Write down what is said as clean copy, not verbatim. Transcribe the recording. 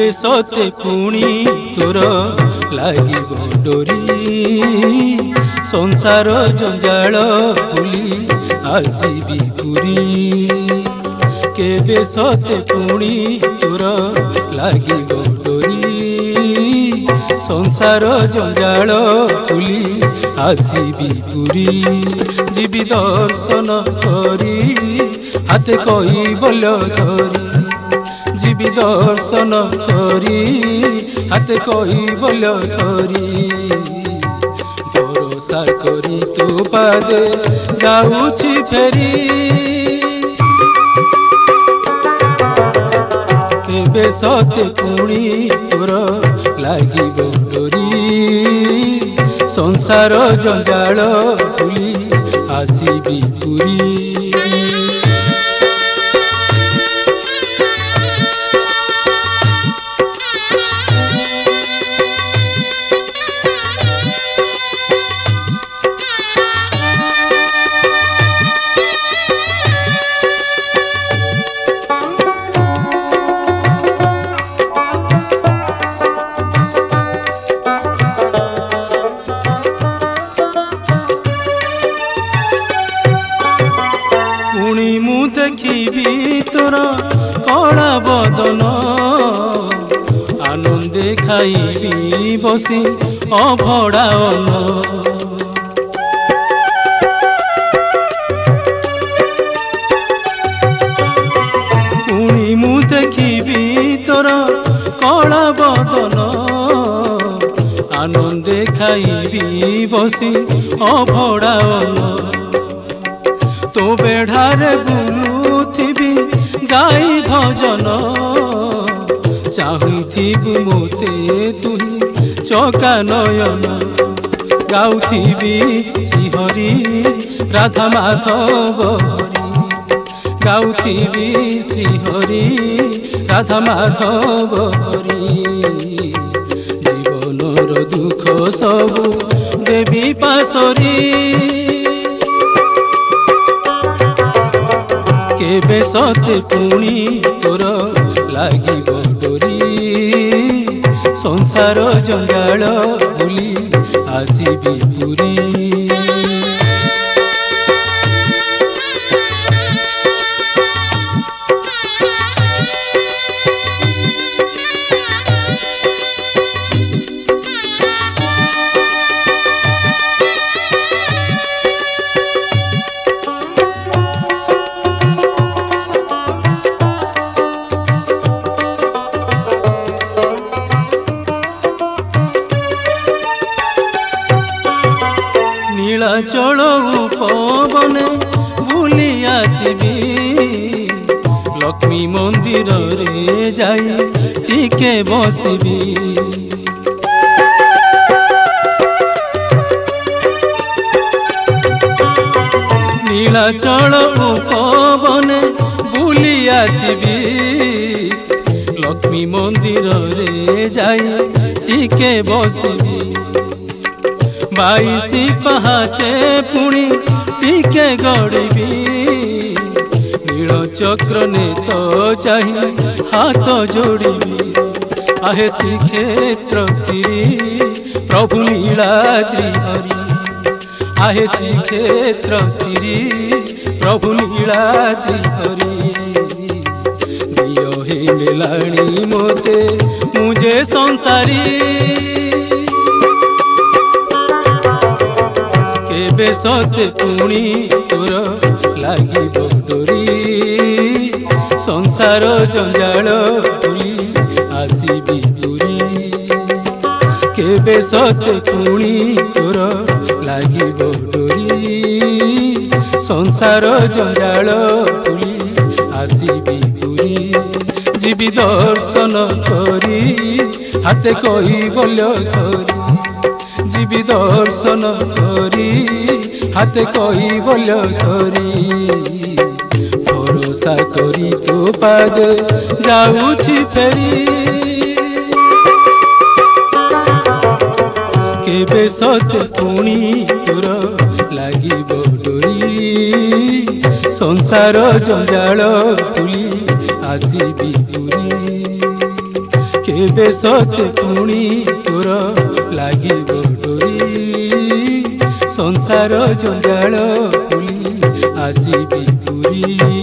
केबे सते पुणी तोर लागिब डोरी संसार जंजाल भूली आसीबी पुरी केबे सते पुणी तोर लागिब डोरी संसार जंजाल भूली आसीबी पुरी जीवी दर्शन करी हाथे कई बोल धरी जीवी दर्शन करी हाथे कई बोल धरी भरोसा करी तो पादे जाऊछि फेरी केबे सते पुणी तोर लागिब डोरी संसार जंजाल भूली आसीबी पुरी देखी तोर कला बदन आनंदे खाइबी बसी अभड़ा अन्न पुणी मु देखी तोर कला बदन आनंदे खाइबी बसी अभड़ा अन्न तो बेढ़ारे बुलुथिबी गाई भजन चाहूथिबु मोते तुही चका नयन गाउथिबी श्रीहरि राधा माधव हरि गाउथिबी श्रीहरि राधा माधव हरि जीवनर दुख सबु देवी पासरी केबे सते पुणी तोर लागिब डोरी संसार जंजाल भूली आसीबी पुरी नीलाचल उपवने भूली आसीबी लक्ष्मी मंदिर रे जाई टिके बसबी नीलाचल उपवने भूली आसीबी लक्ष्मी मंदिर रे जाई टिके बसबी बाईसी पहाचे पुणी टिके गड़बी नील चक्र ने तो चाही हाथ जोड़बी आहे श्रीक्षेत्र श्री प्रभु नीलाद्रि हरि आहे श्रीक्षेत्र श्री प्रभु नीलाद्रि हरि दियो हे मिलाणी मोते मुझे संसारी केबे सते पुणी तोर लागिब डोरी संसार जंजाल भूली आसीबी पुरी केबे सते पुणी तोर लागिब डोरी संसार जंजाल भूली आसीबी पुरी जीवी दर्शन करी हाथे कई बोल धरी जीवी दर्शन करी हाथे कई बोल धरी भरोसा करी तो पादे जाऊछि फेरी केबे सते पुणी तोर लागिब डोरी संसार जंजाल भूली आसीबी पुरी केबे सते पुणी तोर लागिब डोरी संसार जंजाल भूली आसीबी पुरी।